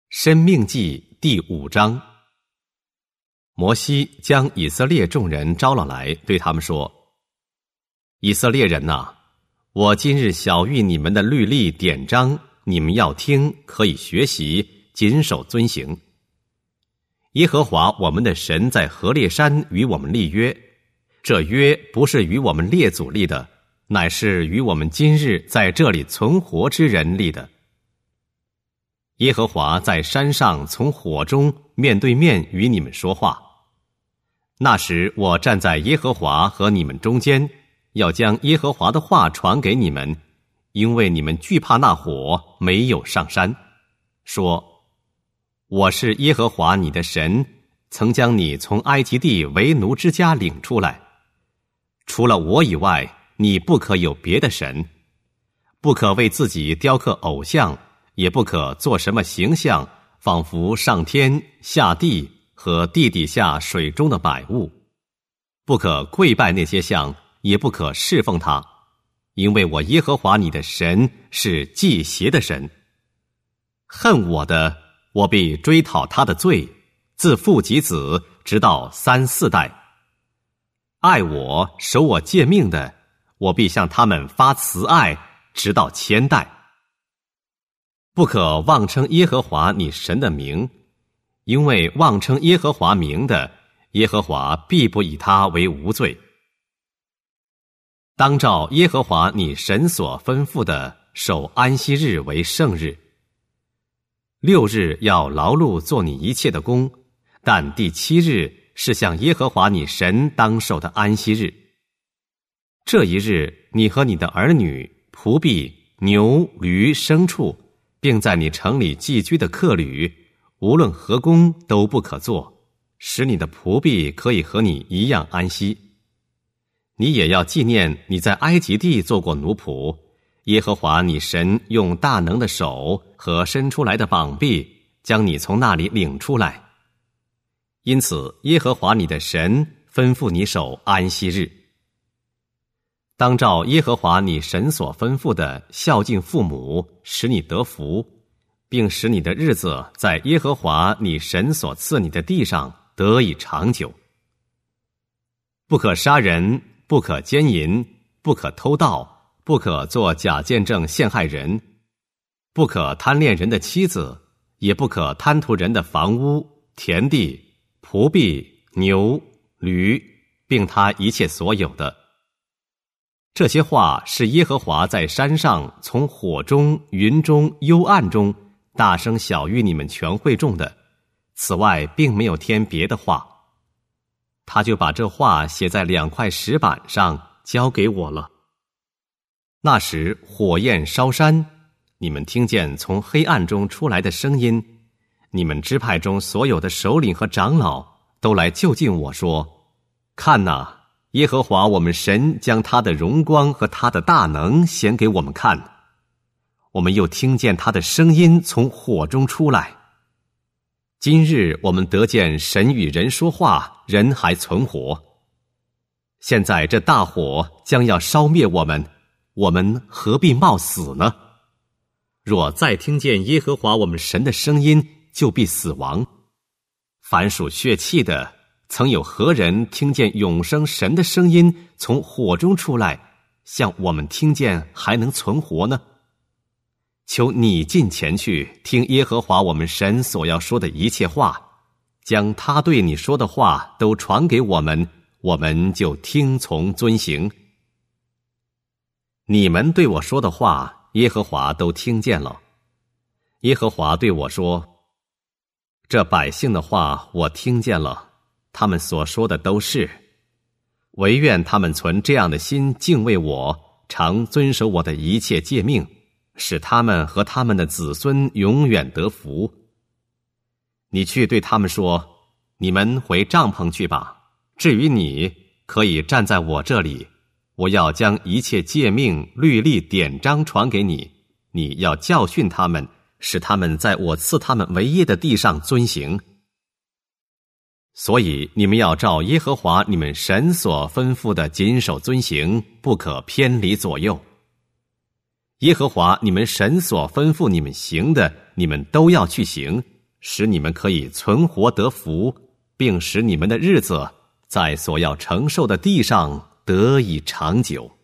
申命记第5章。摩西将以色列众人招了来，对他们说：以色列人哪，我今日晓谕你们的律例典章，你们要听，可以学习，谨守遵行。耶和华我们的神在何烈山与我们立约，这约不是与我们列祖立的，乃是与我们今日在这里存活之人立的。耶和华在山上从火中面对面与你们说话，那时我站在耶和华和你们中间，要将耶和华的话传给你们，因为你们惧怕那火，没有上山，说：我是耶和华你的神，曾将你从埃及地为奴之家领出来。除了我以外，你不可有别的神，不可为自己雕刻偶像，也不可做什么形象，仿佛上天下地和地底下水中的百物，不可跪拜那些像，也不可侍奉他，因为我耶和华你的神是忌邪的神。恨我的，我必追讨他的罪，自父及子，直到3、4代；爱我守我诫命的，我必向他们发慈爱，直到1000代。不可妄称耶和华你神的名，因为妄称耶和华名的，耶和华必不以他为无罪。当照耶和华你神所吩咐的，守安息日为圣日。6日要劳碌做你一切的工，但第7日是向耶和华你神当守的安息日。这一日，你和你的儿女、仆婢、牛、驴、牲畜，并在你城里寄居的客旅，无论何工都不可做，使你的仆婢可以和你一样安息。你也要纪念你在埃及地做过奴仆，耶和华你神用大能的手和伸出来的膀臂将你从那里领出来。因此耶和华你的神吩咐你守安息日。当照耶和华你神所吩咐的孝敬父母，使你得福，并使你的日子在耶和华你神所赐你的地上得以长久。不可杀人，不可奸淫，不可偷盗，不可作假见证陷害人，不可贪恋人的妻子，也不可贪图人的房屋、田地、仆婢、牛、驴，并他一切所有的。这些话是耶和华在山上从火中、云中、幽暗中大声晓谕你们全会众的，此外并没有添别的话。他就把这话写在2块石板上，交给我了。那时火焰烧山，你们听见从黑暗中出来的声音，你们支派中所有的首领和长老都来就近我说：看哪，耶和华我们神将他的荣光和他的大能显给我们看。我们又听见他的声音从火中出来。今日我们得见神与人说话，人还存活。现在这大火将要烧灭我们，我们何必冒死呢？若再听见耶和华我们神的声音，就必死亡。凡属血气的，曾有何人听见永生神的声音从火中出来，像我们听见还能存活呢？求你近前去听耶和华我们神所要说的一切话，将他对你说的话都传给我们，我们就听从遵行。你们对我说的话，耶和华都听见了。耶和华对我说：这百姓的话我听见了，他们所说的都是，唯愿他们存这样的心敬畏我，常遵守我的一切诫命，使他们和他们的子孙永远得福。你去对他们说：你们回帐篷去吧，至于你，可以站在我这里，我要将一切诫命、律例、典章传给你，你要教训他们，使他们在我赐他们为业的地上遵行。所以你们要照耶和华你们神所吩咐的谨守遵行，不可偏离左右。耶和华你们神所吩咐你们行的，你们都要去行， 使你们可以存活得福，并使你们的日子在所要承受的地上得以长久。